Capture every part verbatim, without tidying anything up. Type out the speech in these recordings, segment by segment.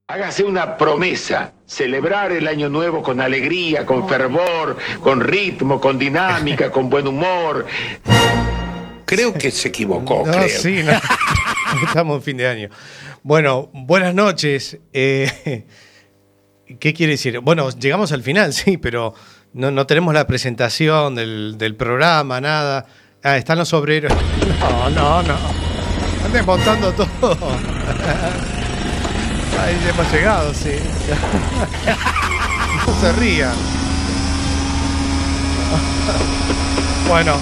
Hágase una promesa, celebrar el año nuevo con alegría, con fervor, con ritmo, con dinámica, con buen humor. Creo que se equivocó, no, creo. Sí, no. Estamos en fin de año. Bueno, buenas noches. Eh, ¿Qué quiere decir? Bueno, llegamos al final, sí, pero no, no tenemos la presentación del, del programa, nada. Ah, están los obreros. No, no, no. Están desmontando todo. Ahí ya hemos llegado, sí. No se rían. Bueno.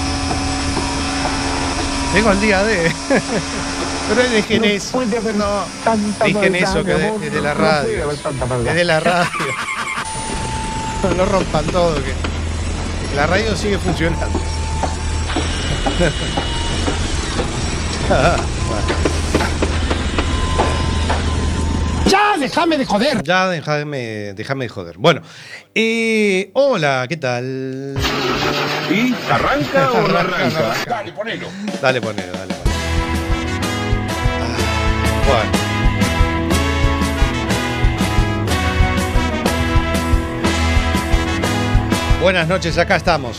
Tengo el día de... Pero dejen eso. No, dejen eso, que es de la radio. Es de la radio. No rompan todo, que la radio sigue funcionando. ¡Ya, déjame de joder! Ya, déjame, déjame de joder. Bueno, eh, hola, ¿qué tal? ¿Y arranca o no Arranca, arranca? no arranca. Dale, ponelo. Dale, ponelo, dale, ponelo. Ah, bueno. Buenas noches, acá estamos.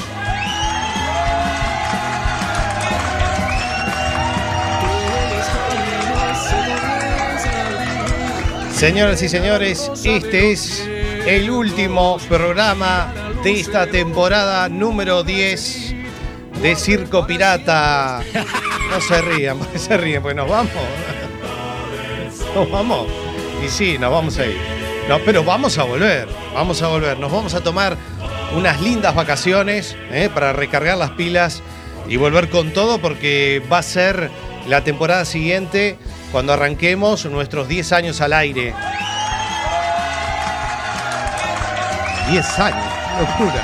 Señoras y señores, este es el último programa de esta temporada número diez de Circo Pirata. No se rían, porque se ríen, pues nos vamos. Nos vamos. Y sí, nos vamos a ir. No, pero vamos a volver, vamos a volver. Nos vamos a tomar unas lindas vacaciones, ¿eh? Para recargar las pilas y volver con todo, porque va a ser la temporada siguiente cuando arranquemos nuestros diez años al aire. diez años, locura.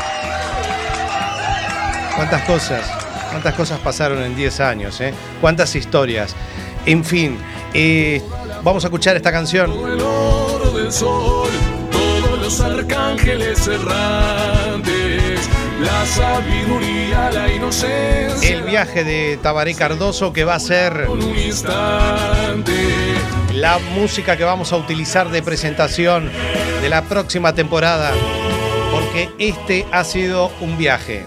Cuántas cosas, cuántas cosas pasaron en diez años, ¿eh? Cuántas historias. En fin, eh, vamos a escuchar esta canción. Todo el oro del sol, todos los arcángeles errantes, la sabiduría, la inocencia. El viaje de Tabaré Cardoso, que va a ser Con un instante. la música que vamos a utilizar de presentación de la próxima temporada, porque este ha sido un viaje.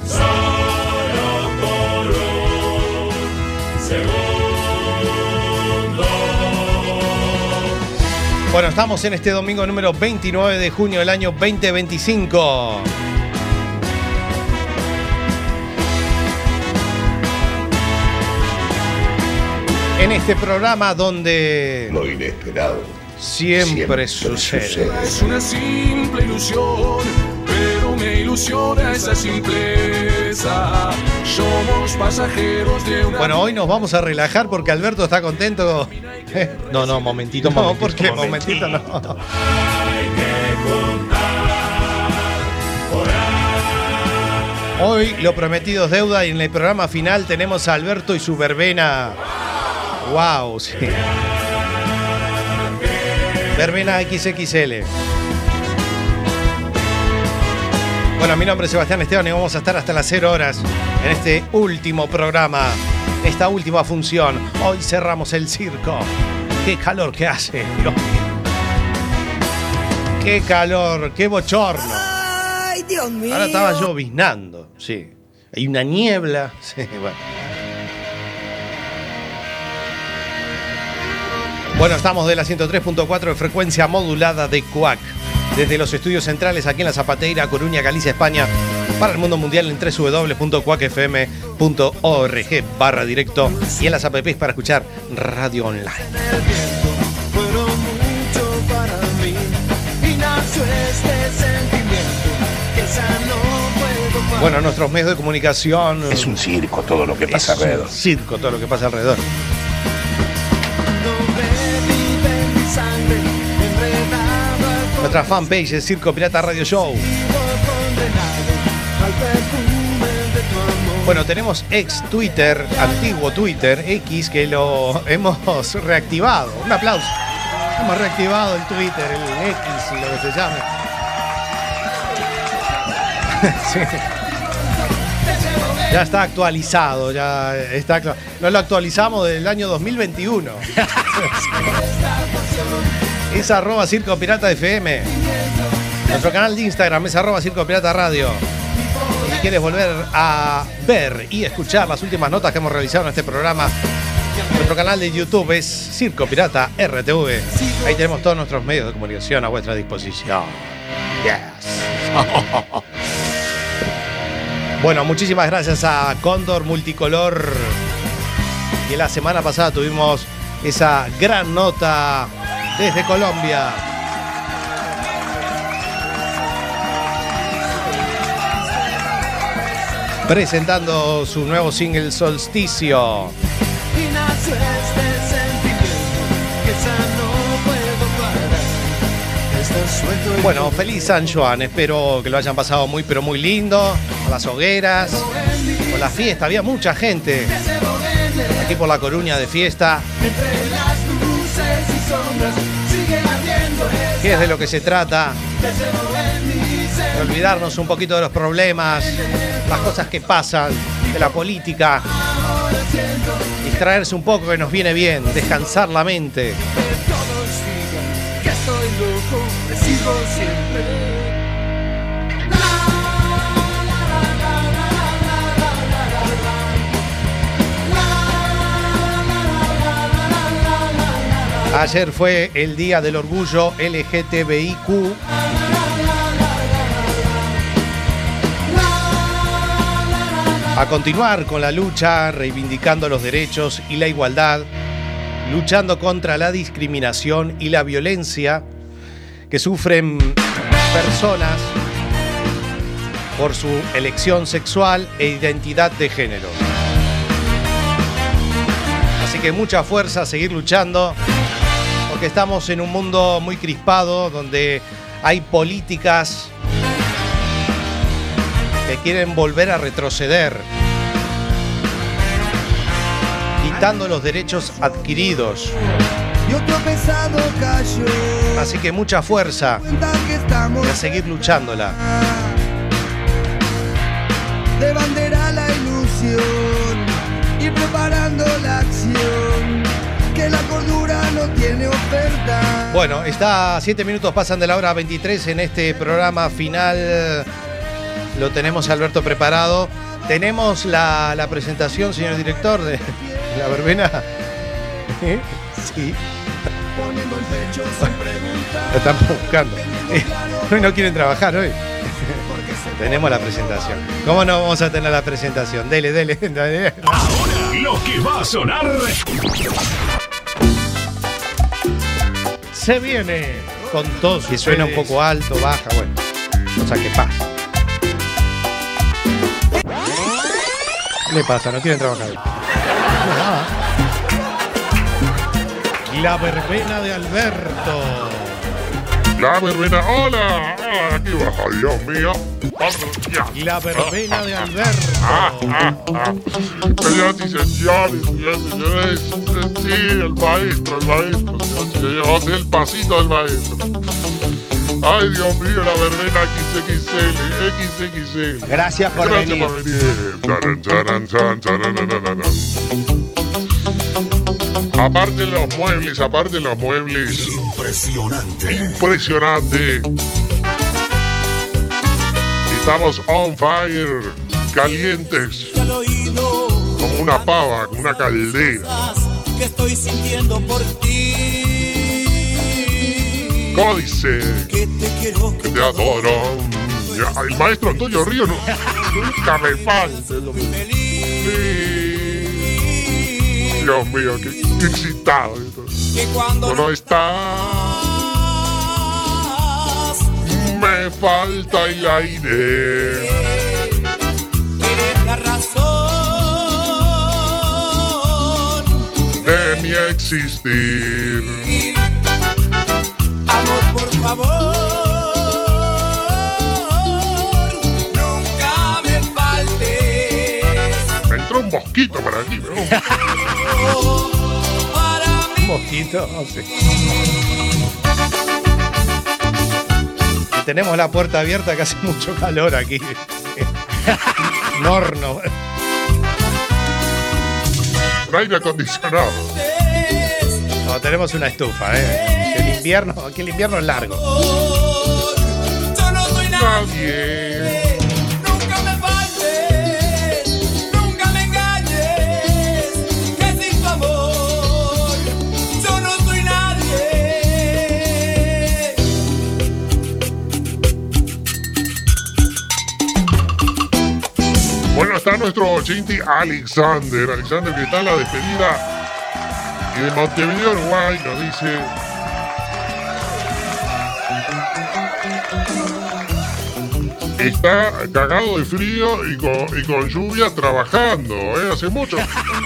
Bueno, estamos en este domingo número veintinueve de junio del año veinte veinticinco. En este programa donde Lo inesperado siempre, siempre sucede. sucede. Es una simple ilusión, pero me ilusiona esa simpleza. Somos pasajeros de una... Bueno, hoy nos vamos a relajar porque Alberto está contento. No, no, momentito, No, momentito. porque momentito no. Hoy lo prometido es deuda y en el programa final tenemos a Alberto y su verbena. Wow, sí. Verbena equis equis ele. Bueno, mi nombre es Sebastián Esteban y vamos a estar hasta las cero horas en este último programa, esta última función. Hoy cerramos el circo. Qué calor que hace, Dios mío. Qué calor, qué bochorno. Ay, Dios mío. Ahora estaba lloviznando, sí. Hay una niebla, sí, bueno. Bueno, estamos de la ciento tres punto cuatro de frecuencia modulada de Cuac. Desde los estudios centrales aquí en la Zapateira, Coruña, Galicia, España, para el mundo mundial en doble u doble u doble u punto cuac f m punto org barra directo y en las apps para escuchar radio online. Fueron mucho para mí y nació este sentimiento que ya no puedo parar. Bueno, nuestros medios de comunicación. Es un circo todo lo que pasa es alrededor. un circo todo lo que pasa alrededor. No revive mi sangre enredado al Nuestra fanpage es Circo Pirata Radio Show. condenado al perfume de tu amor. Bueno, tenemos ex Twitter, antiguo Twitter, X, que lo hemos reactivado. Un aplauso. Hemos reactivado el Twitter, el X y lo que se llame. Sí. Ya está actualizado, ya está actualizado. No lo actualizamos del año dos mil veintiuno. es arroba Circo Pirata F M. Nuestro canal de Instagram es arroba Circo Pirata Radio. Y si quieres volver a ver y escuchar las últimas notas que hemos realizado en este programa, nuestro canal de YouTube es Circo Pirata R T V. Ahí tenemos todos nuestros medios de comunicación a vuestra disposición. Yes. Bueno, muchísimas gracias a Cóndor Multicolor. Y la semana pasada tuvimos esa gran nota desde Colombia. Presentando su nuevo single Solsticio. Y nació este sentimiento que ya no puedo parar. Está suelto el Bueno, feliz San Juan. Espero que lo hayan pasado muy pero muy lindo. Con las hogueras, con la fiesta. Había mucha gente aquí por La Coruña de fiesta. entre las luces y sombras sigue ardiendo esa Que es de lo que se trata. deseo en mi ser. De olvidarnos un poquito de los problemas, las cosas que pasan, de la política. Distraerse un poco, que nos viene bien. Descansar la mente. Que todos digan que estoy loco, te sigo siempre. Ayer fue el Día del Orgullo L G T B I Q. A continuar con la lucha, reivindicando los derechos y la igualdad, luchando contra la discriminación y la violencia que sufren personas por su elección sexual e identidad de género. Así que mucha fuerza a seguir luchando, porque estamos en un mundo muy crispado, donde hay políticas que quieren volver a retroceder, quitando los derechos adquiridos. Y otro pesado cayó. Así que mucha fuerza Cuenta que estamos y a seguir luchándola. de bandera la ilusión y preparando la acción que la cordura no tiene oferta. Bueno, está siete minutos, pasan de la hora veintitrés en este programa final. Lo tenemos a Alberto preparado. Tenemos la, la presentación, señor director, de la verbena. ¿Eh? Sí. Poniendo el pecho sin preguntar. La estamos buscando. Eh, Hoy no quieren trabajar hoy. Tenemos la presentación. ¿Cómo no vamos a tener la presentación? Dele, dele, dele. Ahora lo que va a sonar. Se viene con todo. Si suena un poco alto, baja, bueno. Cosa que pasa. ¿Qué le pasa? ¿No quieren trabajar hoy? La verbena de Alberto. La verbena, hola, ah, aquí baja, Dios mío. La verbena de Alberto. Ah, ah, ah. Señoras y señores, señoras y señores, sí, el maestro, el maestro, señoras y señores, vamos a hacer el pasito del maestro. Ay, Dios mío, la verbena equis equis ele, equis equis ele. Gracias por Gracias venir. por venir. Charan, charan, chan, charan, charan, charan. Aparte los muebles, aparte los muebles. Impresionante. Impresionante. Estamos on fire, calientes, como una pava, como una caldera. Que estoy sintiendo por ti. ¿Cómo dice? Que te quiero, Que te adoro. El maestro Antonio Río no, nunca me falte. Dios mío, qué, qué excitado. que cuando No estás, me falta el aire. eres la razón. De mi existir. Amor, por favor, nunca me faltes. Me entró un mosquito por aquí, ¿no? Para Un mí, mosquito, no sé. Y tenemos la puerta abierta, que hace mucho calor aquí. Un horno. Un aire acondicionado. No, tenemos una estufa, ¿eh? Qué lindo. invierno, aquí el invierno es largo. Yo no soy Nadie. Nunca me faltes, nunca me engañes, que sin tu amor yo no soy nadie. Bueno, está nuestro oyente Alexander. Alexander que está en la despedida. Y de Montevideo, Uruguay, nos dice... Está cagado de frío y con, y con lluvia trabajando, ¿eh? Hace mucho.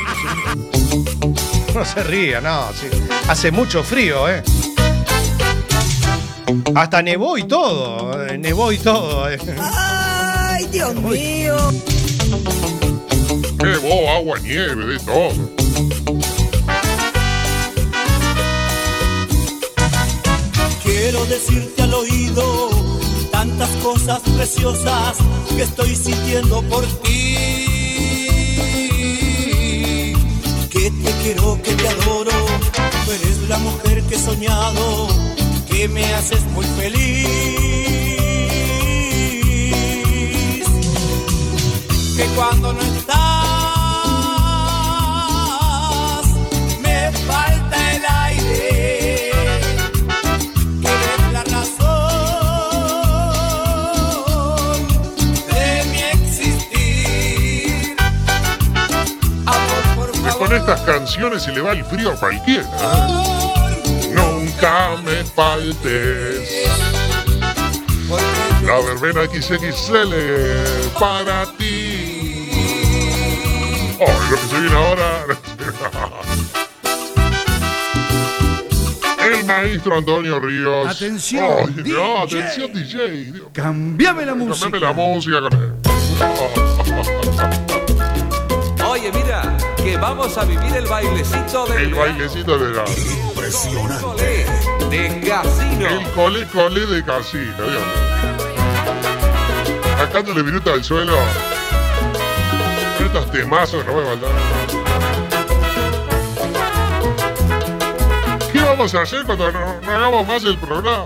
No se ría, no. Sí. Hace mucho frío, ¿eh? Hasta nevó y todo. eh, Nevó y todo. eh. Ay, Dios mío. Qué bobo, agua, nieve, de todo. Quiero decirte al oído tantas cosas preciosas que estoy sintiendo por ti. Que te quiero, que te adoro, tú eres la mujer que he soñado, que me haces muy feliz. Que cuando no estás me falta el aire. Que eres la razón de mi existir. Amor, por Que favor. con estas canciones se le va el frío a cualquiera, ¿eh? Nunca me faltes. Porque La verbena equis equis ele para ti. Oh, y lo que se viene ahora. El maestro Antonio Ríos. Atención, Oh, D no, J. atención, D J. Dios. Cambiame la música. Cambiame la música con él. Oye, mira, que vamos a vivir el bailecito del El verano. bailecito de la. Colé de casino. El cole cole de casino, Dios mío. Sacándole minutos al suelo. Estos temazos no me faltan. ¿Qué vamos a hacer cuando no, no hagamos más el programa?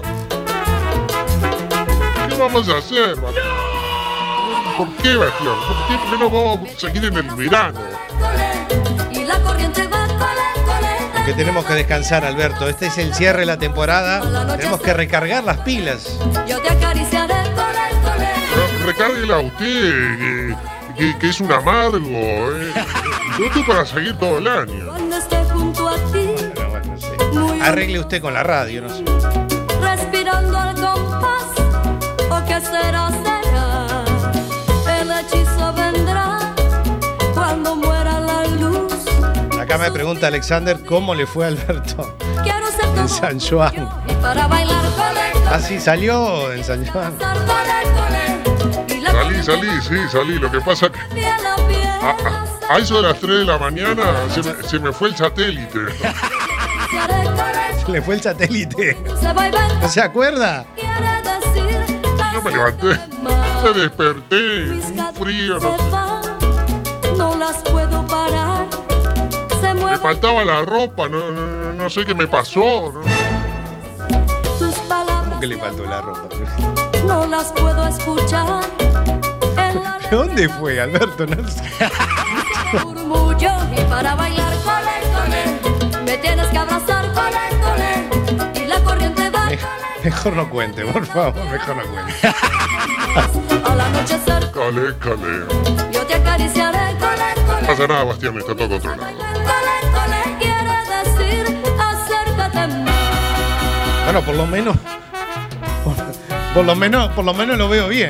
¿Qué vamos a hacer, man? ¿Por qué, Bastián? ¿Por qué, ¿Por qué no vamos a seguir en el verano? Y la corriente va cole, cole. Que tenemos que descansar, Alberto. Este es el cierre de la temporada. Tenemos que recargar las pilas. Yo te acariciaré, cole, cole. Pero recárguela a usted, que, que, que es un amargo, ¿eh? Yo estoy para seguir todo el año. Cuando esté junto a ti, Bueno, bueno, sí. muy Arregle usted con la radio, no sé. respirando al compás, o qué será, será. El hechizo vendrá cuando muera la luz. Acá me pregunta Alexander cómo le fue a Alberto Quiero ser en como San Juan. yo, y para bailar cole, cole. Así salió en San Juan. Danzar, cole, cole. Y la Salí, corriente salí, sí, salí. Lo que pasa que piel a piel. a, a- a eso de las tres de la mañana se me, se me fue el satélite. Acariciaré, cole, Se le fue el satélite. se va y ven. ¿No se acuerda? Quiere decir, Yo me levanté, me desperté, un frío, no sé. no las puedo parar. Se Me mueven faltaba la ropa, no, no, no- no sé qué me pasó. ¿no? tus palabras. ¿Qué le faltó la ropa? No las puedo escuchar. En la ¿De dónde fue, Alberto? No sé. murmullo y para bailar cole, cole. Me tienes que abrazar cole, cole. Y la corriente va Me- Mejor no cuente, por favor, mejor no cuente. al anochecer. Calé, calé. Yo te acariciaré cole, No cole. pasa nada, Bastián, está todo controlado. Cole, cole. Quiere decir acércate más. Bueno, por lo menos. Por, por lo menos, por lo menos lo veo bien.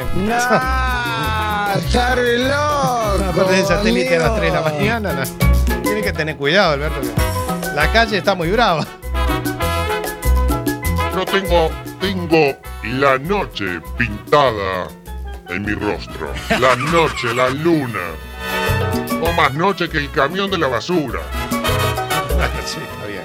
Está re loco. Aparte del satélite a las tres de la amigo. mañana. No. Tiene que tener cuidado, Alberto. que La calle está muy brava. Yo tengo, tengo la noche pintada en mi rostro. La noche, la luna. O más noche que el camión de la basura. Sí, está bien.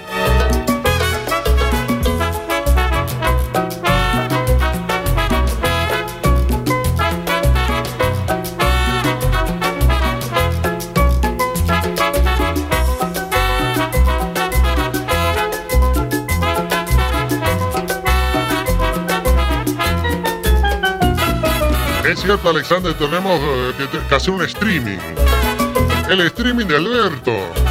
Es cierto, Alexander, tenemos eh, que, que hacer un streaming. El streaming de Alberto.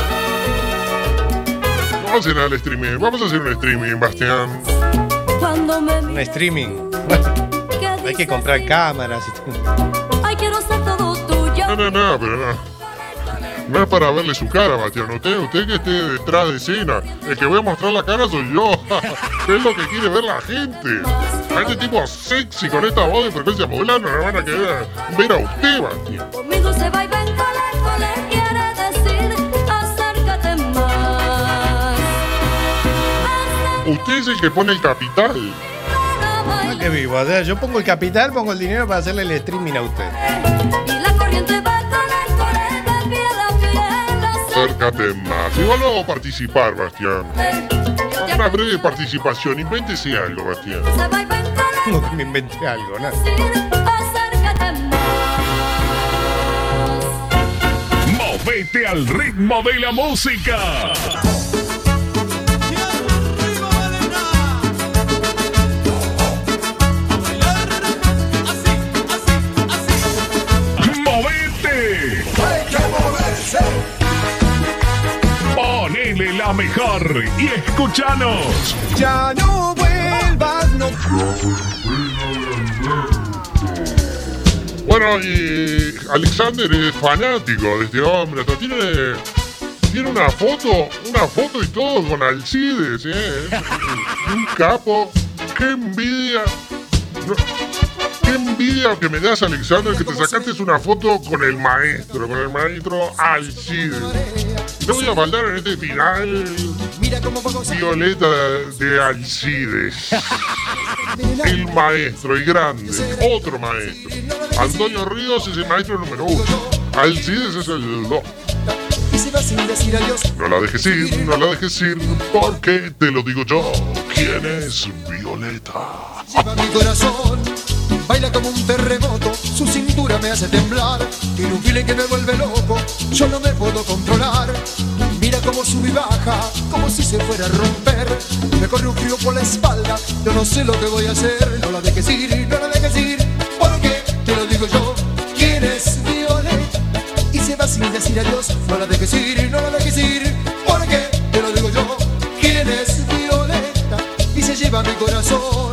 Vamos a hacer el streaming. Vamos a hacer un streaming, Bastián. Un streaming. Bueno, hay que comprar cámaras y todo. Ay, quiero ser todo tuyo. No, no, no, pero no. No es para verle su cara, Bastián. Usted, usted que esté detrás de escena. El que voy a mostrar la cara soy yo. Es lo que quiere ver la gente. A este tipo sexy con esta voz de frecuencia modular no le van a querer ver a usted, Bastián. Conmigo se va y ven, cole, cole, quiere decir acércate más. Usted es el que pone el capital. Ah, qué vivo. O sea, yo pongo el capital, pongo el dinero para hacerle el streaming a usted. Y la corriente va, cole, cole, de piel a piel. Acércate más. Igual no hago participar, Bastián. Una breve participación. Invéntese algo, Bastián. Se va y ven, cole, Como que me inventé algo, ¿no? acércate más. Movete al ritmo de la música. ¡Movete! Hay que moverse. Ponele la mejor y escúchanos. Ya no vuelvas, no. Bueno, y Alexander es fanático de este hombre. Hasta tiene, tiene una foto, una foto y todo con Alcides, ¿eh? Un capo. ¡Qué envidia! No, ¡qué envidia que me das, Alexander, que te sacaste una foto con el maestro, con el maestro Alcides! Te voy a mandar en este final Violeta de Alcides. El maestro, el grande, otro maestro. Antonio Ríos es el maestro número uno. Alcides es el dos. No la dejes ir, no la dejes ir, porque te lo digo yo. ¿Quién es Violeta? Lleva mi corazón, baila como un terremoto, su cintura me hace temblar, tiene un feeling que me vuelve loco, yo no me puedo controlar. Mira cómo sube y baja, como si se fuera a romper, me corre un frío por la espalda, yo no sé lo que voy a hacer, no la dejes ir, no la dejes ir, porque te lo digo yo. ¿Quién es Violeta? Y se va sin decir adiós, no la dejes ir, no la dejes ir, porque te lo digo yo. ¿Quién es Violeta? Y se lleva mi corazón.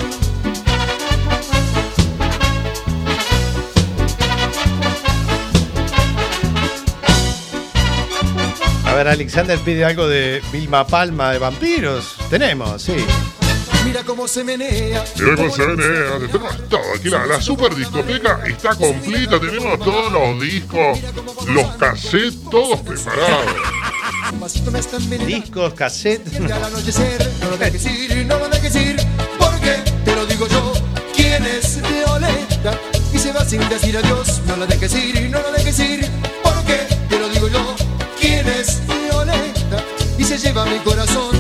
A ver, Alexander pide algo de Vilma Palma de Vampiros. Tenemos, sí. Mira cómo se menea. Mira cómo se menea. Tenemos todo aquí. La, la super discoteca está completa. Tenemos todos los discos, los cassettes, todos preparados. Discos, cassettes. Y al anochecer, no lo dejes ir, no lo dejes ir, porque te lo digo yo. ¿Quién es Violeta? Y se va sin decir adiós. No la dejes ir, no la dejes ir, porque te lo digo yo. ¿Quién es Violeta? Y se lleva mi corazón.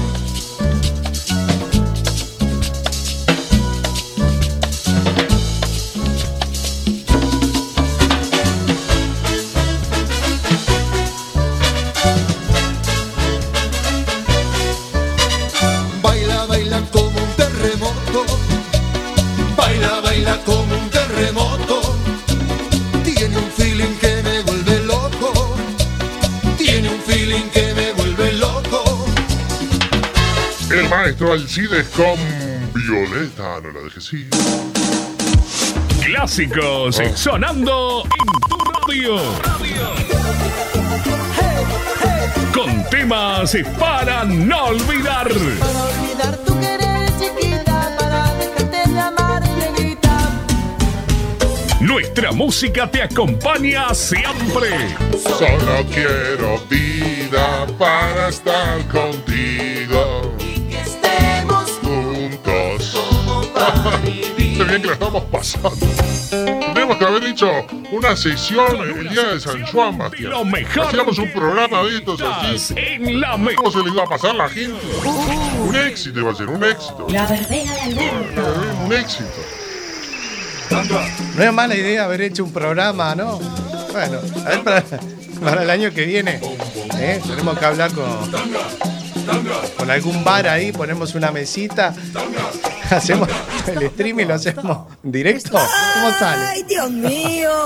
Baila, baila como un terremoto. Baila, baila como un terremoto. Tiene un feeling que me vuelve loco. Tiene un feeling que me vuelve loco. El maestro Alcides con Violeta. No la dejes ir. Clásicos Oh. sonando en tu radio. Con temas para no olvidar. Para olvidar tu querer, chiquita, para dejarte de amar, negrita. Nuestra música te acompaña siempre. Solo quiero vida para estar contigo. Y que estemos Juntos. como para Qué vivir. bien que la estamos pasando. Tenemos que haber hecho una sesión el día de San Juan, Bastián. Lo mejor. Hacíamos un programa de estos así. En la me ¿Cómo se le iba a pasar a la gente? Un éxito iba a ser, un éxito. La verbena de Alberto. Un éxito. No es mala idea haber hecho un programa, ¿no? Bueno, a ver para, para el año que viene. ¿eh? Tenemos que hablar con, con algún bar ahí, ponemos una mesita, hacemos el streaming, lo hacemos en directo. ¿Cómo sale? Ay, Dios mío.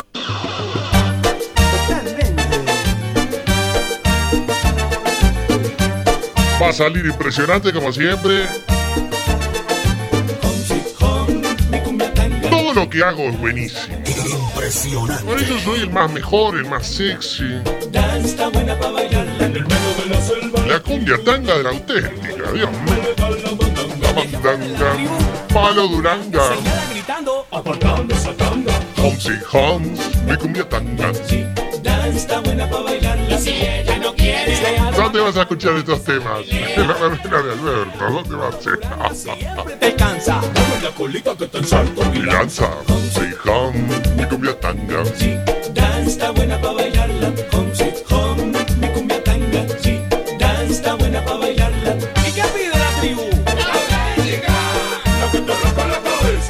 Va a salir impresionante como siempre. Todo lo que hago es buenísimo. Impresionante. Por eso soy el más mejor, el más sexy. La cumbia tanga de la auténtica, Dios mío. La mandanga, palo duranga. Homsi Homs, mi cumbia tanga. ¿Dónde vas a escuchar estos temas? En la verbena de Alberto, ¿dónde va a ser? Te cansa. Mi danza, Homsi Hom, mi cumbia tanga. Dan está buena para bailarla. Home sweet home, mi cumbia tanga. Sí, Dan está buena para bailarla. ¿Y qué pide la tribu? Lo que te rompa la cabeza.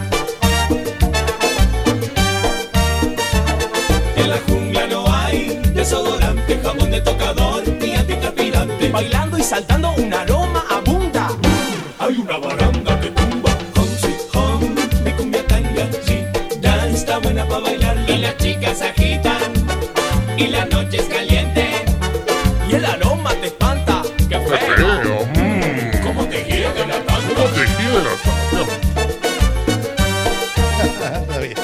En la jungla no hay desodorante, jabón de tocador ni antitranspirante. Bailando y saltando un aroma abunda. Hay una baranda que tumba. Home sweet home, mi cumbia tanga. Sí, Dan está buena para bailarla. Y las chicas se agitan y la noche es caliente y el aroma te espanta. ¡Qué feo! ¡Qué feo! Mm. ¿Cómo te hiede la tanga? ¿Cómo te hiede la tanga? Está bien.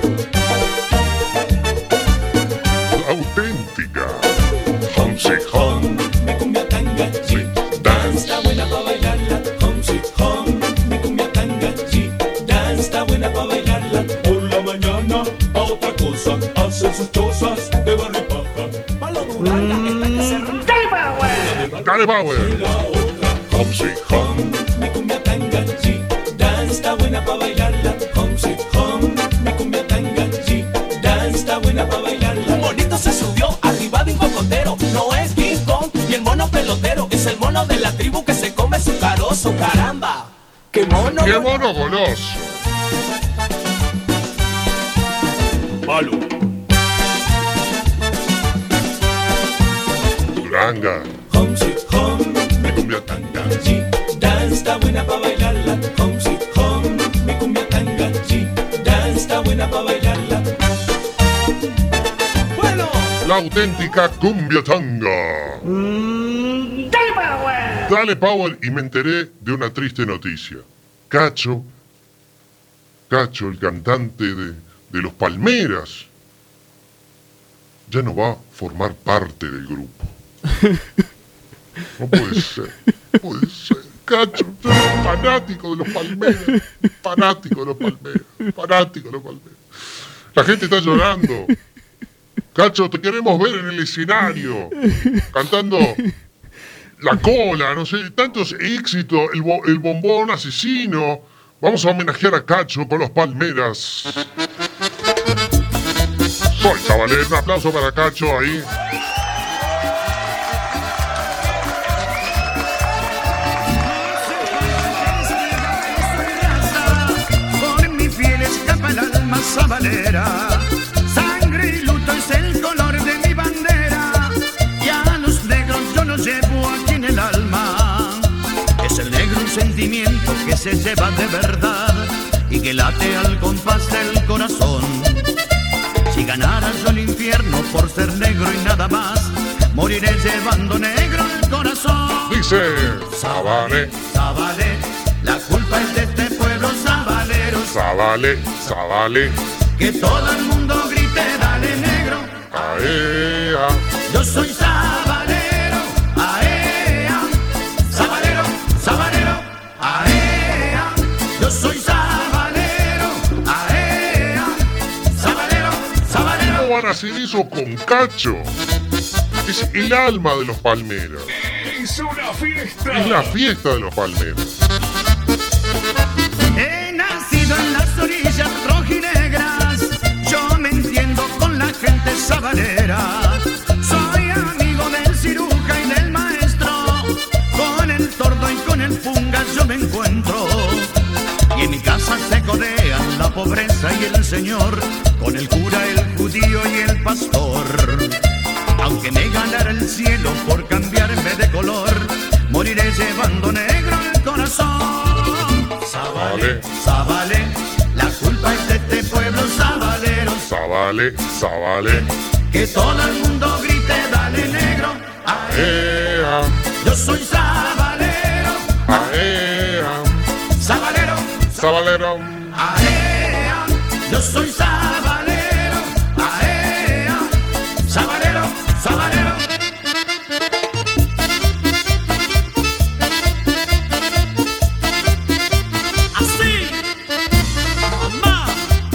La auténtica. Homsi Hom, Mi cumbia tanga, sí, Dan está buena para bailarla. Home sweet home, mi cumbia tanga, sí, Dan está buena para bailarla. Por la mañana a otra cosa, hacen sus cosas de barrio y paja. Palo Duranga, está que se rompe. Dale Power. Homsi Hom, Mi cumbia tanga, sí, Dan está buena para bailarla. Home sweet home, mi cumbia tanga, sí, Dan está buena para bailarla. Un bonito se subió arriba de un cocotero, no es King Kong ni el mono pelotero, es el mono de la tribu que se come su carozo, caramba. ¡Qué mono! ¡Qué mono goloso! Palo. Duranga, Home sweet home, mi cumbia tanga. sí, Dan está buena para bailarla. Home sweet home, mi cumbia tanga, sí, Dan está buena para bailarla. Bueno. La auténtica cumbia tanga. Dale power. Dale Power, y me enteré de una triste noticia. Cacho, Cacho, el cantante de, de Los Palmeras, ya no va a formar parte del grupo. No puede ser, no puede ser. Cacho, yo soy fanático de Los Palmeras, fanático de Los Palmeras, fanático de Los Palmeras. La gente está llorando. Cacho, te queremos ver en el escenario, cantando La Cola, no sé, tantos éxitos, el, bo el bombón asesino. Vamos a homenajear a Cacho con Los Palmeras. Soy Zabalet, un aplauso para Cacho ahí. Por mi fiel escapa el alma sabalera. Sangre y luto es el color de mi bandera. Y a los negros yo los llevo aquí en el alma. Es el negro un sentimiento que se lleva de verdad y que late al compás del corazón. Si ganara yo el infierno por ser negro y nada más, moriré llevando negro el corazón. Dice Zabalet, Zabalet, la culpa es de este pueblo sabalero. Zabalet, Zabalet. Que todo el mundo grite, dale negro. Aea. Yo soy sabalero, aea. Sabalero, sabalero, aea. Yo soy sabalero, aea. Sabalero, sabalero. ¿Cómo van a hacer eso con Cacho? Es el alma de Los Palmeras. Es una fiesta. Es la fiesta de Los Palmeras. He nacido en las orillas rojinegras. Yo me entiendo con la gente sabalera. Soy amigo del ciruja y del maestro. Con el tordo y con el pungas yo me encuentro. Y en mi casa se codean la pobreza y el señor, con el cura, el judío y el pastor. Aunque me ganara el cielo por cambiarme de color, moriré llevando negro el corazón. Zabale, Zabale, la culpa es de este pueblo sabalero. Zabale, Zabale, que todo el mundo grite, dale negro. Aea, yo soy sabalero. Aea, sabalero, sabalero. Aea, yo soy sabalero. Aea, sabalero, sabalero. Así, mamá.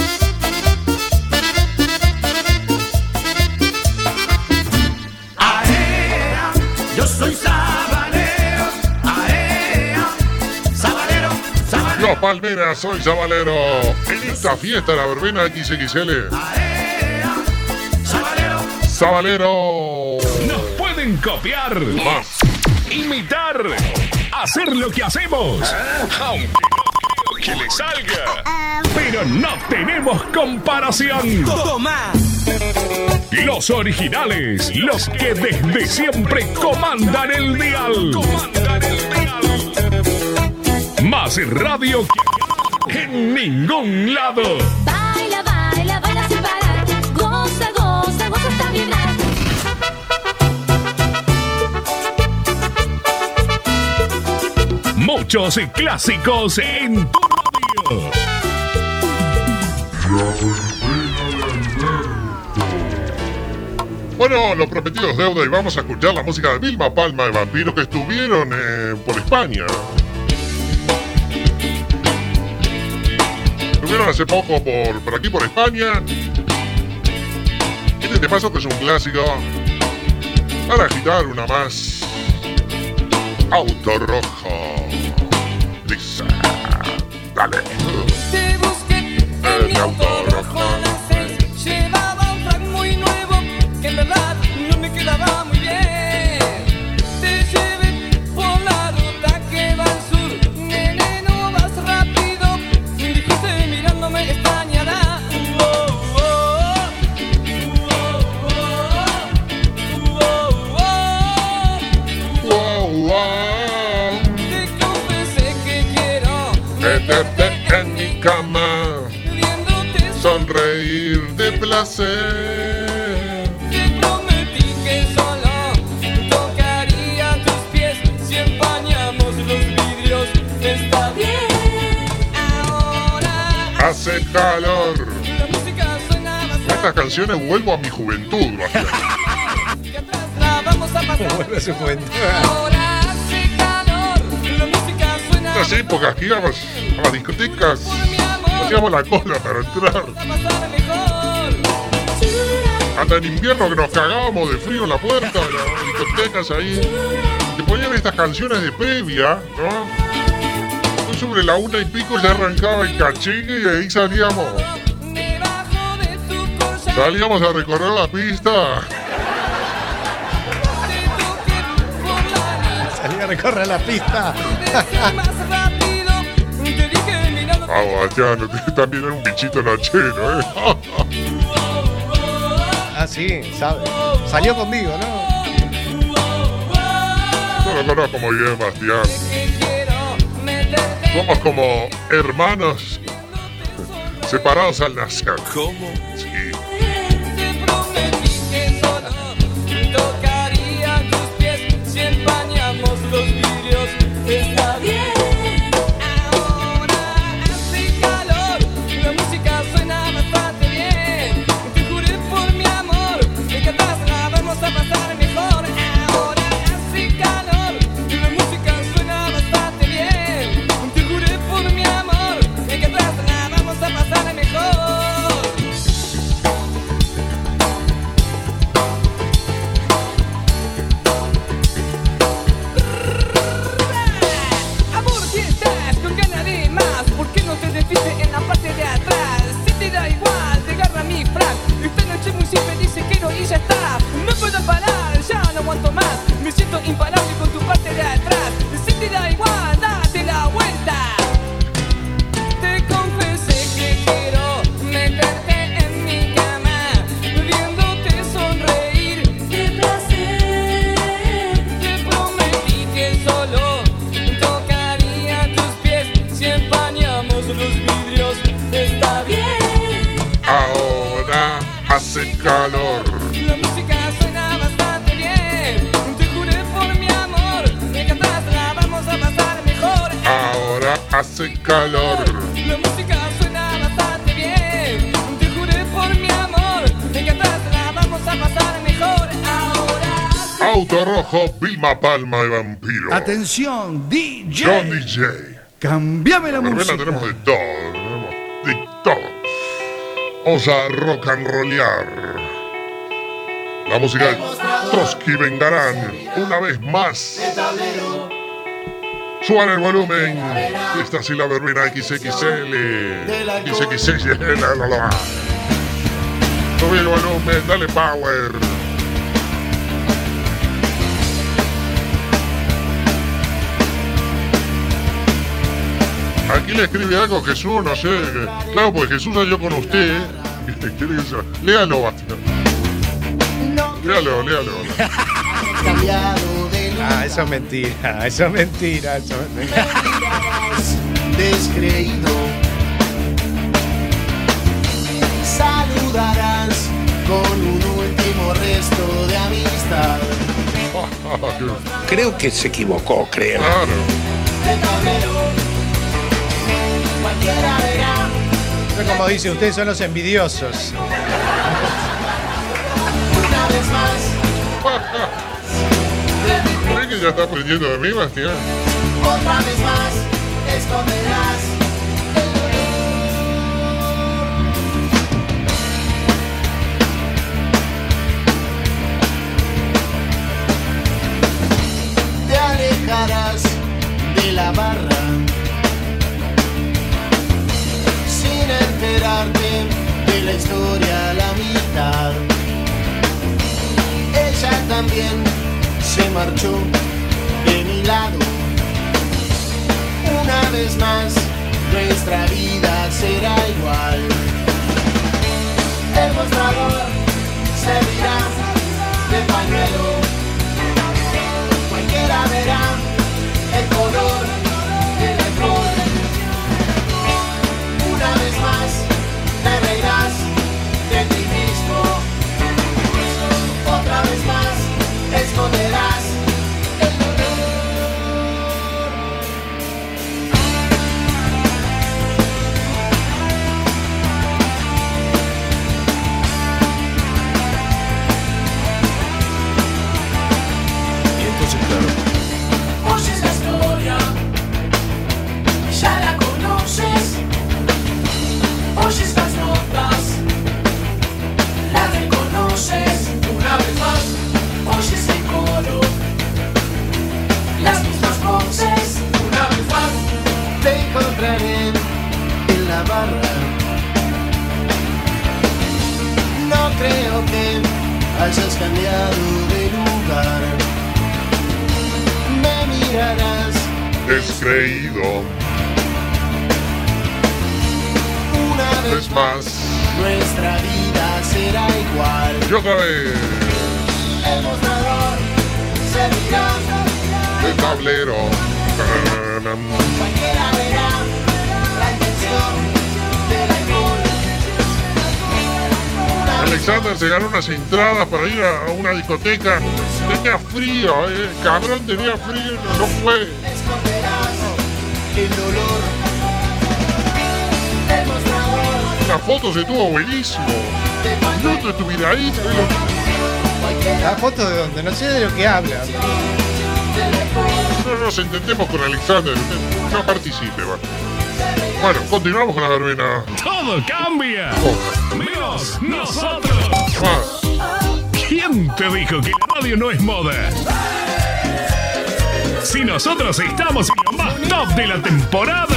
Aea, yo soy sabalero. Aea, sabalero, sabalero. Yo, Palmera, soy sabalero. En esta fiesta, la verbena X X L. Sabalero. Sabalero. Nos pueden copiar, Más. imitar, hacer lo que hacemos, aunque no que le salga, pero no tenemos comparación. Toma. Los originales, los que desde siempre comandan el dial. Comandan el dial. Más radio que en ningún lado. Baila, baila, baila sin parar. Goza, goza, goza hasta vibrar. Muchos clásicos en tu radio. Bueno, los prometidos deuda y vamos a escuchar la música de Vilma Palma de Vampiros que estuvieron eh, por España. Estuvieron hace poco por, por aquí por España. Este temazo que es un clásico para agitar una más. Auto rojo. Dice, dale. Te busqué en mi auto rojo a las seis. Llevaba un frac muy nuevo que en verdad no me quedaba muy bien. Te llevé por la ruta que va al sur. Nene, no vas rápido. Me dijiste mirándome extrañará. Oh, oh, oh, oh, Wow, wow. te confesé que quiero Meterte en mi cama, viéndote sonreír de placer. Te prometí que solo tocaría tus pies si empañamos los vidrios. Está bien. Ahora Hace calor. la música suena más Con estas canciones vuelvo a mi juventud, Bastián. que atrás la vamos a pasar. Vuelve a su juventud. Ahora hace calor. La música suena En esas épocas que íbamos a las discotecas, hacíamos la cola para entrar. a pasar mejor. Hasta en invierno que nos cagábamos de frío en la puerta de las discotecas ahí. Te ponían estas canciones de previa, ¿no? Y sobre la una y pico ya arrancaba el cachingue y ahí salíamos. Debajo de tu colcha Salíamos a recorrer la pista. te toqué por la Salí a recorrer la pista. nariz más rápido. Te dije mirando. Ah, Bastián, usted también era un bichito nachero, ¿eh? Ah, sí, sabe. Salió conmigo, ¿no? Yo lo conozco muy bien, Bastián. Somos como hermanos separados al nacer. ¿Cómo? Sí. Te prometí que solo tocaría tus pies si empañamos los vidrios. Está bien. Ahora hace calor. La música suena bastante bien. Te juré por mi amor que atrás la vamos a pasar mejor. Ahora hace calor. La música suena bastante bien. Te juré por mi amor que atrás la vamos a pasar mejor. hace calor. La música suena bastante bien. Te juré por mi amor que cantas la vamos a pasar mejor. Ahora hace calor. La música suena bastante bien. Te juré por mi amor que cantas la vamos a pasar mejor. Ahora hace Auto rojo, Vilma Palma de Vampiro. Atención, D J. John D J. Cambiame la Verbena música. tenemos de todo, tenemos de todo. Vamos a rock and rollear. La música de Trotsky Vengarán, una vez más. Suban el volumen. Esta es la verbena X X L. X X L. La, la, la. Sube el volumen, dale power. Aquí le escribe algo Jesús, no sé. Claro, porque Jesús salió con usted. Léalo, Bastián. Léalo, léalo. Ah, eso es mentira, eso es mentira, eso es mentira. Descreído, saludarás con un último resto de amistad. Creo que se equivocó, creo. Claro. Cualquiera verá. Como dice, ustedes son los envidiosos. Una vez más. ¿Crees que ya está aprendiendo de mí, Bastián? Otra vez más. Esconderás el dolor. Te alejarás de la barra sin enterarte de la historia a la mitad. Ella también se marchó de mi lado. Una vez más, nuestra vida será igual. El mostrador servirá de pañuelo. Cualquiera verá el color del alcohol. Una vez más, te reirás de ti mismo. Otra vez más, esconderás el dolor. Y entonces, claro. Oyes la historia, ya la conoces. Oyes las notas, la reconoces. Una vez más, oyes el coro, las mismas voces. Una vez más, te encontraré en la barra. No creo que hayas cambiado de lugar. Me mirarás Descreído. una vez Es más. nuestra vida será igual. Y otra vez. El mostrador servirá El tablero. cualquiera verá la intención del alcohol. Alexander se ganó unas entradas para ir a una discoteca. Tenía frío, eh. Cabrón, tenía frío, no, no fue. Esconderás el dolor. El mostrador La foto se tuvo buenísimo. No te estuviera ahí, pero La foto de donde, no sé de lo que habla. no nos entendemos con Alexander. No participe, va. Bueno, continuamos con la verbena. Todo cambia. Oh. Menos nosotros. Más. ¿Quién te dijo que la radio no es moda? Si nosotros estamos en lo más top de la temporada.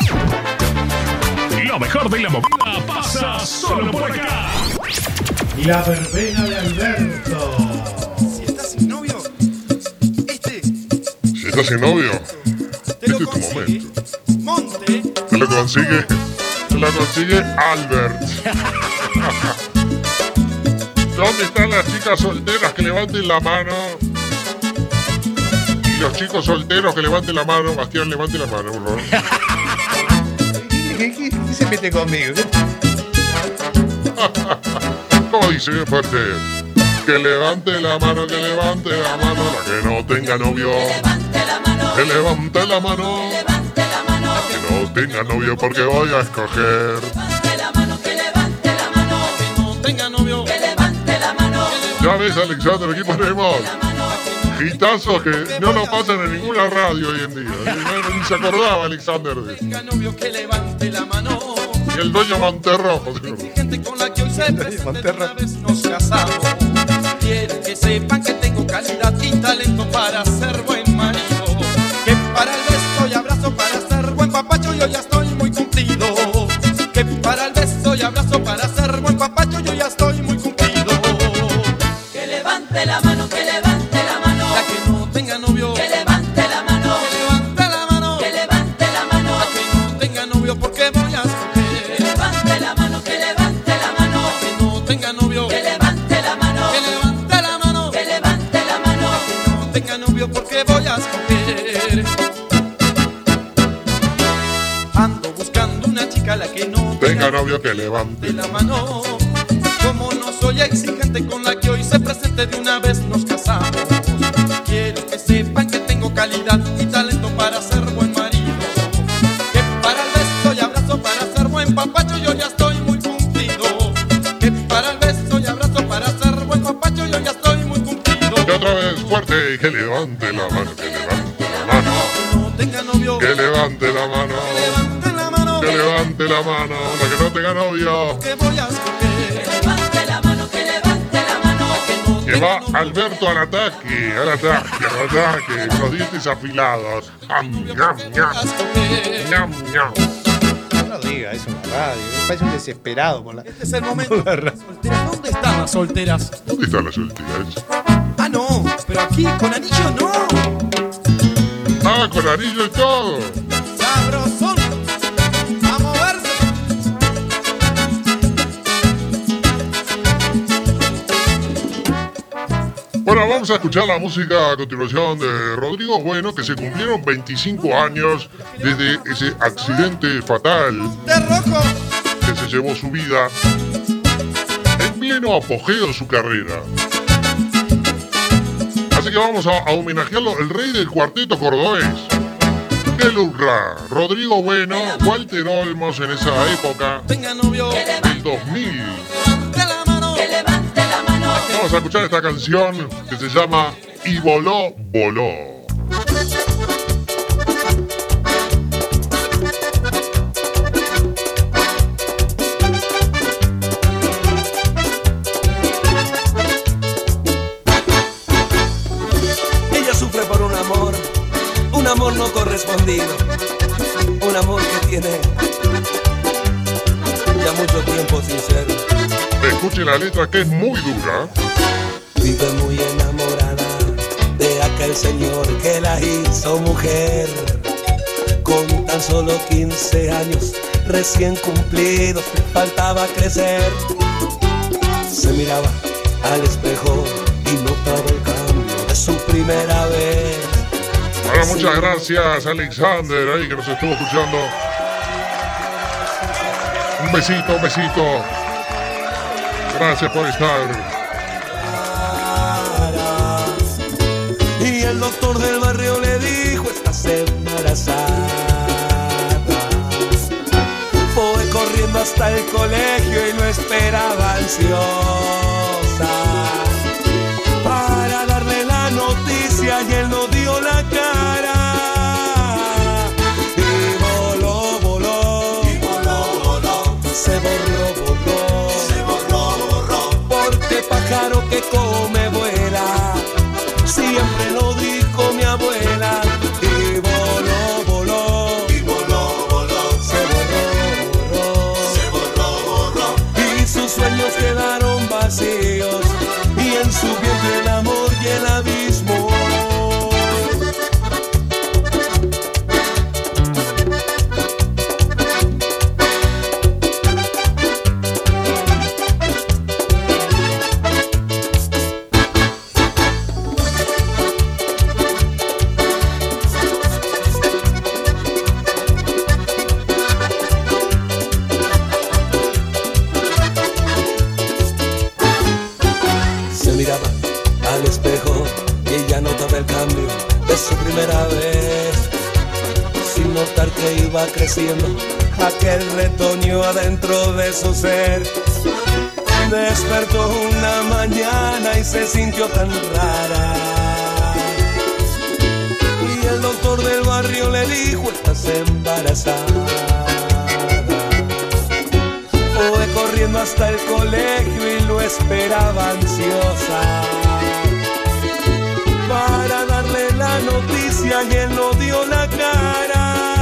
Lo mejor de la movida pasa solo por acá. La verbena de Alberto. Si estás sin novio, este Si estás sin novio, te lo este es tu consigue. momento. Monte. Te lo consigue. Te lo consigue Albert. ¿Dónde están las chicas solteras que levanten la mano? Y los chicos solteros que levanten la mano. Bastián, levante la mano, por favor. ¿Qué, qué- qué se mete conmigo? ¿Cómo dice bien fuerte? Que levante la mano, que levante la mano, la que no tenga novio. Que levante la mano, la que no tenga novio porque voy a escoger. Ya ves, Alexander, aquí ponemos hitazos que no nos pasan en ninguna radio hoy en día. Ni se acordaba Alexander de eso. Y el dueño Monterrojo. Gente con la que hoy se presenta una vez nos casamos. Quiero que sepan que tengo calidad y talento para ser buen marido. Que para el beso y abrazo, para ser buen papacho, yo ya estoy muy cumplido. Que para el beso y abrazo, para ser buen papacho, yo ya estoy muy cumplido. Que levante la mano, que levante la mano. La que no tenga novio. Que levante la mano. Que levante la mano. Que levante la mano. La que no tenga novio porque voy a escoger. Que levante la mano, que levante la mano. La que no tenga novio. Que levante la mano. Que levante la mano. Que levante la mano. La que no tenga novio porque voy a escoger. Ando buscando una chica la que no tenga novio que levante la mano. Como no soy exigente con la que hoy se presente, de una vez nos casamos. Quiero que sepan que tengo calidad y talento para ser buen marido. Que para el beso y abrazo, para ser buen papacho, yo ya estoy muy cumplido. Que para el beso y abrazo, para ser buen papacho, yo ya estoy muy cumplido. Y otra vez fuerte y que levante la mano, que levante la mano. Que no tenga novio. Que levante la mano. Que levante la mano. Que levante la mano. La que no tenga novio. Que voy a escoger. Que va Alberto al ataque, al ataque, al ataque, con los dientes afilados. Ñam, ñam, ñam. Ñam, ñam. No diga eso en la radio, me parece un desesperado por la. Este es el momento. Solteras, ¿dónde están las solteras? ¿Dónde están las solteras? Ah, no, pero aquí con anillo no. Ah, con anillo y todo. Sabrosón. A moverse. Bueno, vamos a escuchar la música a continuación de Rodrigo Bueno, que se cumplieron veinticinco años desde ese accidente fatal que se llevó su vida en pleno apogeo de su carrera. Así que vamos a, a homenajearlo, el rey del cuarteto cordobés. ¡Qué lurra! Rodrigo Bueno, Walter Olmos en esa época del dos mil. Vamos a escuchar esta canción que se llama Y voló, voló. Ella sufre por un amor, un amor no correspondido, un amor que tiene ya mucho tiempo sin ser. Escuche la letra que es muy dura. Vive muy enamorada de aquel señor que la hizo mujer. Con tan solo quince años recién cumplidos, le faltaba crecer. Se miraba al espejo y notaba el cambio de su primera vez. Bueno, muchas gracias Alexander ahí que nos estuvo escuchando. Un besito, un besito. Gracias por estar. Y el doctor del barrio le dijo: estás embarazada. Fue corriendo hasta el colegio y lo esperaba ansiosa para darle la noticia, y él no dio la cara. Y voló, voló, y voló, voló, se borró, voló, se borró, borró, porque pájaro que come vuela, siempre lo dijo mi abuela. Y voló, voló, y voló, voló, se borró, borró, se borró, borró, y sus sueños quedaron vacíos, y en su vientre el amor y el abismo. primera vez, sin notar que iba creciendo aquel retoño adentro de su ser. Despertó una mañana y se sintió tan rara, y el doctor del barrio le dijo: estás embarazada. Fue corriendo hasta el colegio y lo esperaba ansiosa para darle la noticia, y él no dio la cara.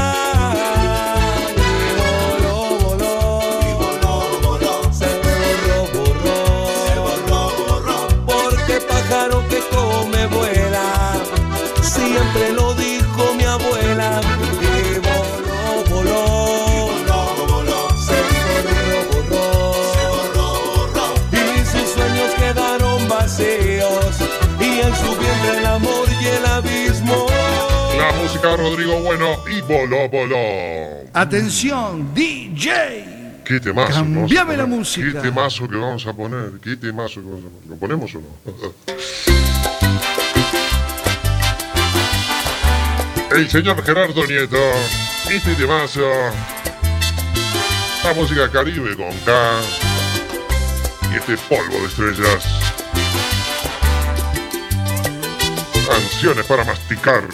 Pájaro que come vuela, siempre lo dijo mi abuela. Y voló, voló, voló, voló, se borró, borró, borró, y sus sueños quedaron vacíos, y en su vientre el amor y el abismo. La música de Rodrigo Bueno y voló, voló. Atención, D J. ¿Qué temazo? Cambiame la música. ¿Qué temazo que vamos a poner? ¿Qué temazo que vamos a poner? ¿Lo ponemos o no? El señor Gerardo Nieto. Este temazo. La música Caribe con K. Y este polvo de estrellas. Canciones para masticar.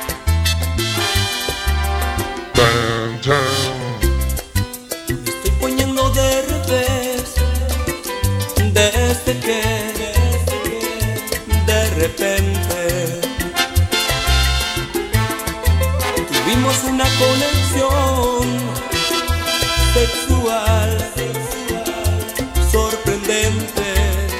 Tan, tan. Poniendo de revés, desde que de repente tuvimos una conexión sexual sorprendente.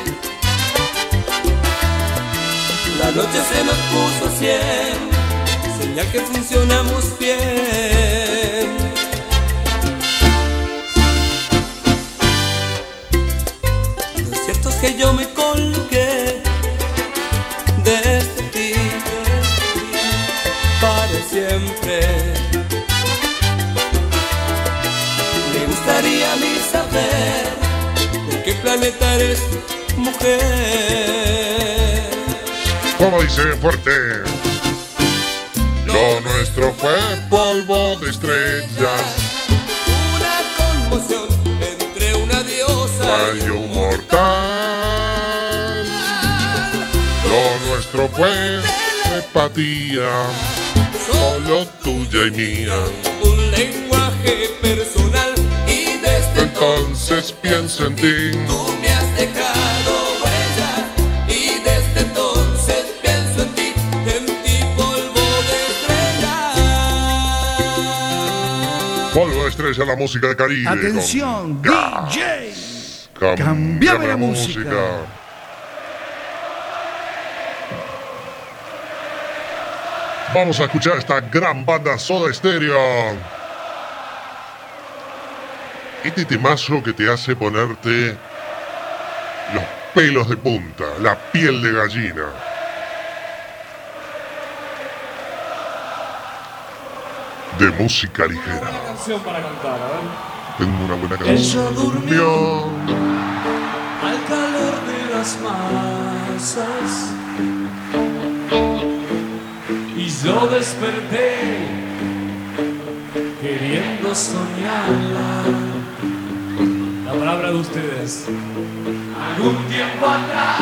La noche se nos puso cien, señal que funcionamos bien. Que yo me colgué desde ti para siempre. Me gustaría a mí saber de qué planeta eres, mujer. Como dice fuerte. Lo nuestro fue polvo de estrellas. Una conmoción entre una diosa y un mortal. Lo nuestro fue empatía, solo tuya y mía. Un lenguaje personal y desde entonces pienso en ti. Tú me has dejado huella y desde entonces pienso en ti, en ti polvo de estrella. Polvo de estrella, la música de Caribe. Atención, D J. Cambiame la música. Vamos a escuchar esta gran banda Soda Stereo. Este temazo que te hace ponerte los pelos de punta, la piel de gallina. De música ligera. Una canción para cantar, a ver. Tengo una buena canción. Ella durmió al calor de las masas y yo desperté queriendo soñarla. La palabra de ustedes. Algún tiempo atrás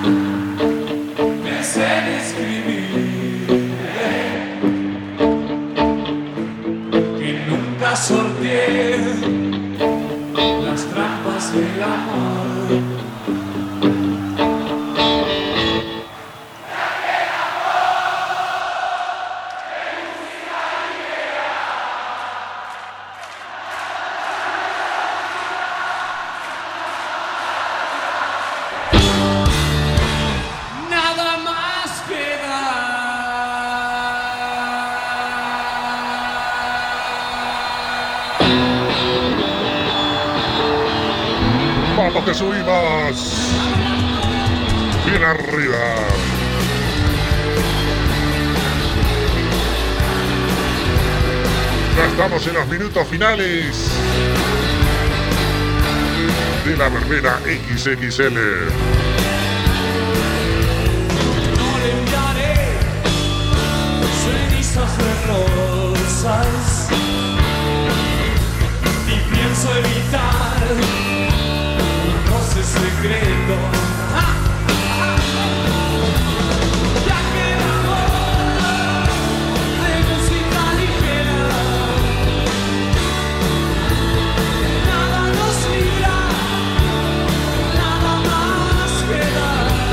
pensé en escribir que nunca sorteé las trampas del amor. Nada más que Vamos que subimos. Bien arriba. Ya estamos en los minutos finales de la verbena equis equis ele. mesas de rosas y pienso evitar un roce secreto. Ya quedamos de música ligera, nada nos libra, nada más queda.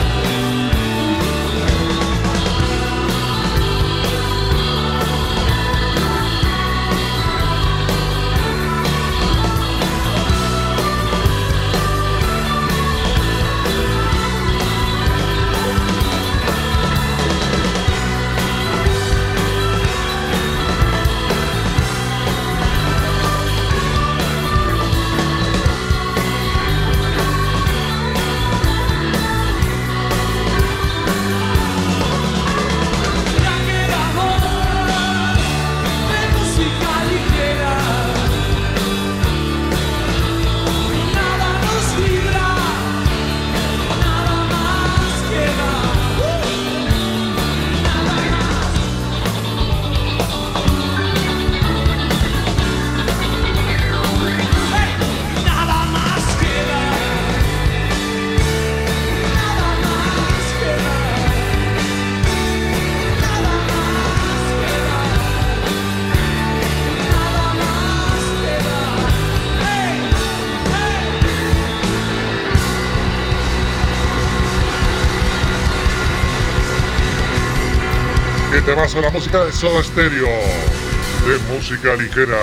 Te vas a la música de Soda Stereo, de música ligera.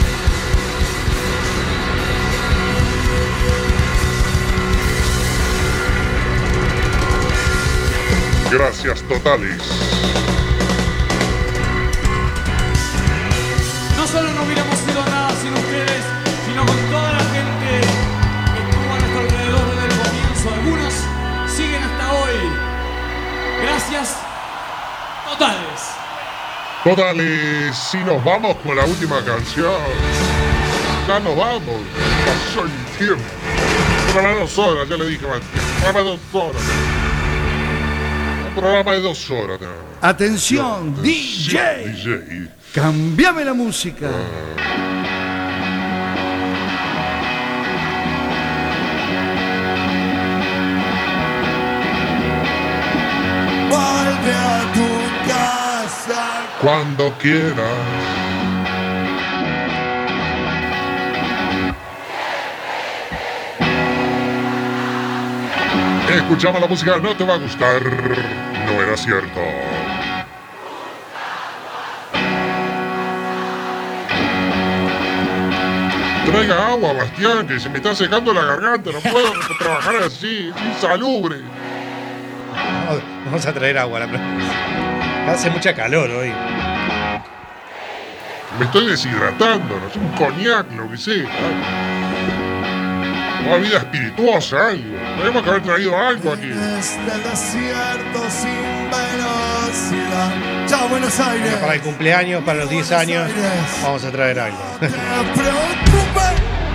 Gracias totales. No solo no hubiéramos sido nada sin ustedes, sino con toda la gente que estuvo a nuestro alrededor desde el comienzo. Algunos siguen hasta hoy. Gracias totales. Totales, si nos vamos con la última canción. Ya nos vamos. Pasó el tiempo. Programa de dos horas, ya le dije más. Programa de dos horas. Un programa de dos horas. No. Atención, no, D J. D J. Cambiame la música. Vuelve a tu casa cuando quieras. Escuchamos la música, no te va a gustar. No era cierto. Traiga agua, Bastián, que se me está secando la garganta. No puedo trabajar así, es insalubre. Vamos, vamos a traer agua la próxima. Hace mucha calor hoy. Me estoy deshidratando, no es un coñac, lo que sea. Una vida espirituosa, algo. Tenemos que haber traído algo aquí. Este desierto sin velocidad. Chao, Buenos Aires. Para el cumpleaños, para los diez años, vamos a traer algo. No te preocupes.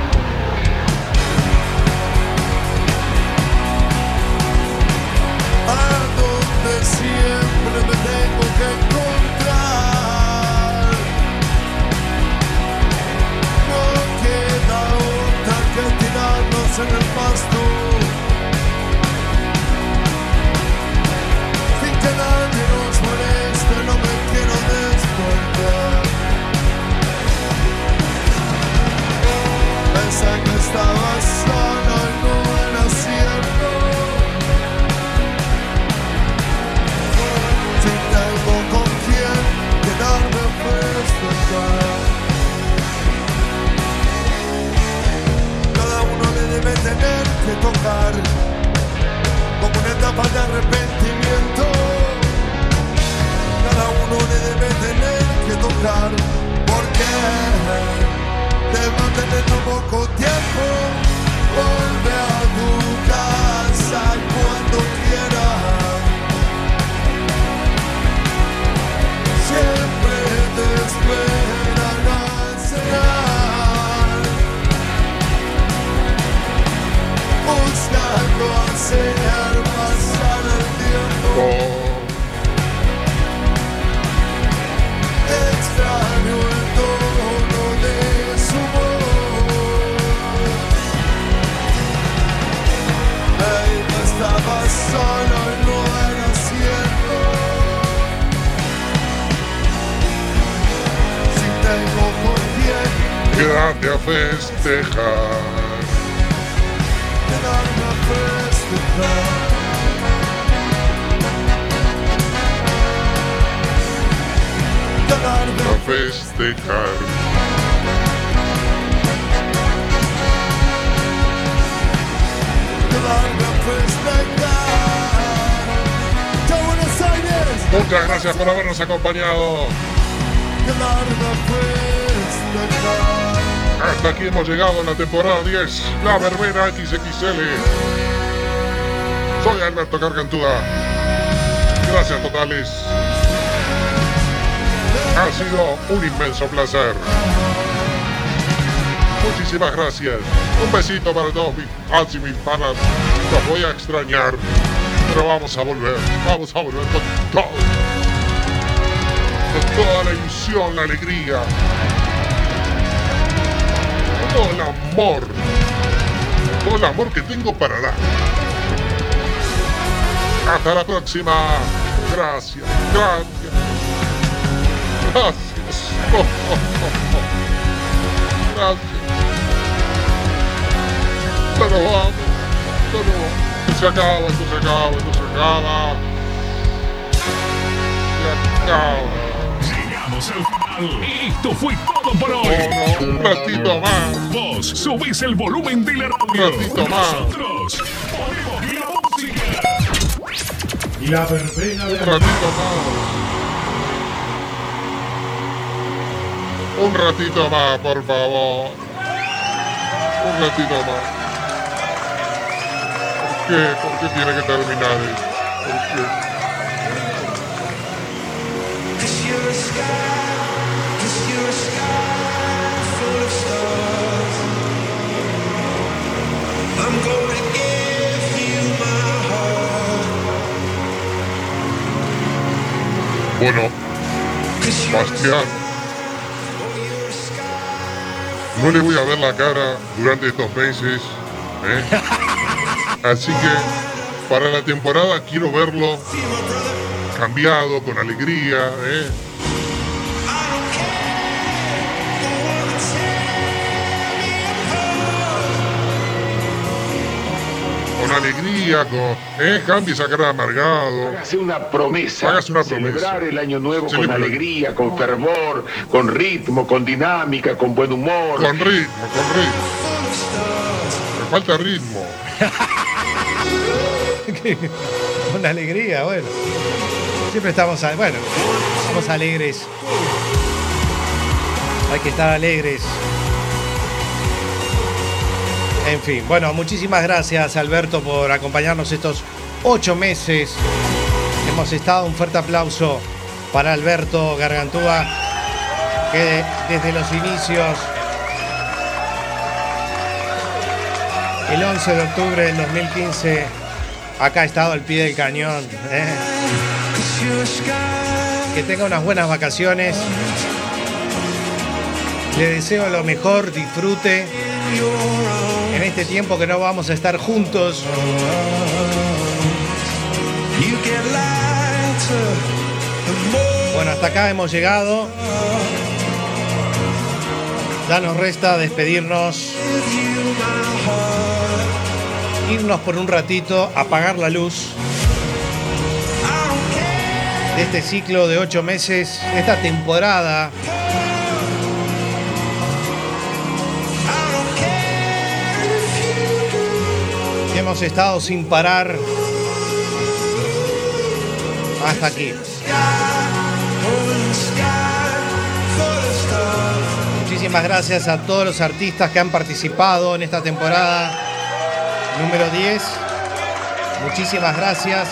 A donde siempre me tengo que encontrar. No queda otra que tirarnos en el pasto. Sin que nadie nos moleste, no me quiero despertar. Pensé que estaba solo y no era cierto. Si tengo con quién quedarme a festejar. Cada uno le debe tener que tocar como una etapa de arrepentimiento. Cada uno le debe tener que tocar porque debo tener poco tiempo. Vuelve a tu casa cuando quieras. Siempre te esperan a cenar, buscando hacer pasar el tiempo. Estaba solo y no era cierto. Si tengo por bien Quédate a festejar. quedarme a festejar. Quedarme A festejar. quedarme a festejar. ¡Chao, Buenos Aires! Muchas gracias por habernos acompañado. Quedarme a festejar. Hasta aquí hemos llegado en la temporada diez, La Verbena equis equis ele. Soy Alberto Gargantúa. Gracias totales. Ha sido un inmenso placer. Muchísimas gracias. Un besito para todos mis fans y mis panas. Los voy a extrañar. Pero vamos a volver. Vamos a volver con todo. Con toda la ilusión, la alegría. Con todo el amor. Todo el amor que tengo para dar. Hasta la próxima. Gracias. Gracias. Gracias. Oh, oh, oh, oh. Gracias. Pero vamos. Pero esto se acaba, esto se acaba, esto se acaba. Se acaba. Llegamos al final. Esto fue todo por hoy. No, no, un ratito más. Vos subís el volumen de la radio. Un ratito más. Nosotros ponemos la música. La verbena de Un ratito más. Un ratito más, por favor. Un ratito más. ¿Por qué? ¿Por qué tiene que terminar esto? ¿Por qué? Bueno, Bastián, no le voy a ver la cara durante estos meses, ¿eh? Así que para la temporada quiero verlo cambiado, con alegría, ¿eh? Con alegría, con... ¿eh? Cambie esa cara de amargado. Hágase una promesa. Hágase una promesa. Celebrar el año nuevo con Celebra. alegría, con fervor, con ritmo, con dinámica, con buen humor. Con ritmo, con ritmo. Me falta ritmo. Con alegría, bueno. Siempre estamos, a- bueno, estamos alegres. Hay que estar alegres. En fin, bueno, muchísimas gracias, Alberto, por acompañarnos estos ocho meses. Hemos estado, un fuerte aplauso para Alberto Gargantúa, que desde los inicios, el once de octubre del dos mil quince, acá ha estado al pie del cañón. ¿eh? Que tenga unas buenas vacaciones. Le deseo lo mejor, disfrute en este tiempo que no vamos a estar juntos. Bueno, hasta acá hemos llegado. Ya nos resta despedirnos, irnos por un ratito, apagar la luz de este ciclo de ocho meses, esta temporada. Hemos estado sin parar hasta aquí. Muchísimas gracias a todos los artistas que han participado en esta temporada número diez. Muchísimas gracias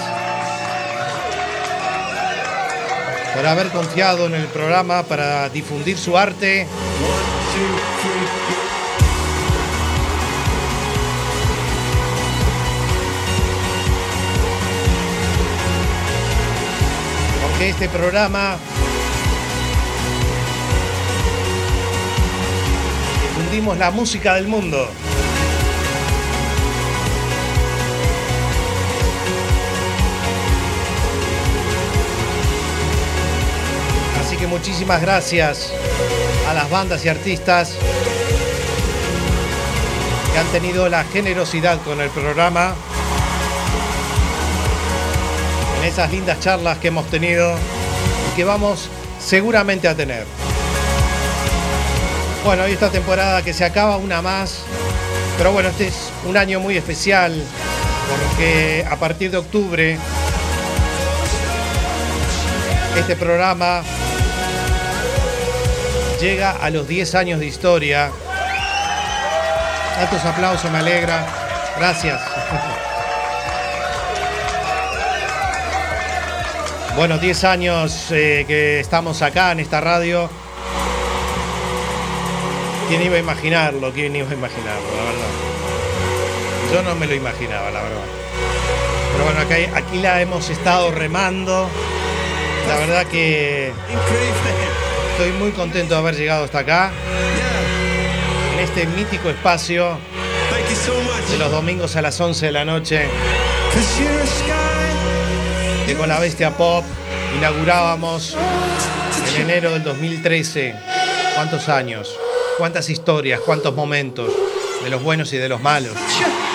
por haber confiado en el programa para difundir su arte. Porque este programa difundimos la música del mundo. muchísimas gracias a las bandas y artistas que han tenido la generosidad con el programa, en esas lindas charlas que hemos tenido y que vamos seguramente a tener. Bueno, y esta temporada que se acaba, una más, pero bueno, este es un año muy especial porque a partir de octubre este programa llega a los diez años de historia. Altos aplausos, me alegra. Gracias. Bueno, diez años eh, que estamos acá en esta radio. ¿Quién iba a imaginarlo? ¿Quién iba a imaginarlo? La verdad. Yo no me lo imaginaba, la verdad. Pero bueno, acá, aquí la hemos estado remando. La verdad que estoy muy contento de haber llegado hasta acá, en este mítico espacio de los domingos a las once de la noche, que con la Bestia Pop inaugurábamos en enero del dos mil trece. ¿Cuántos años? ¿Cuántas historias? ¿Cuántos momentos? De los buenos y de los malos.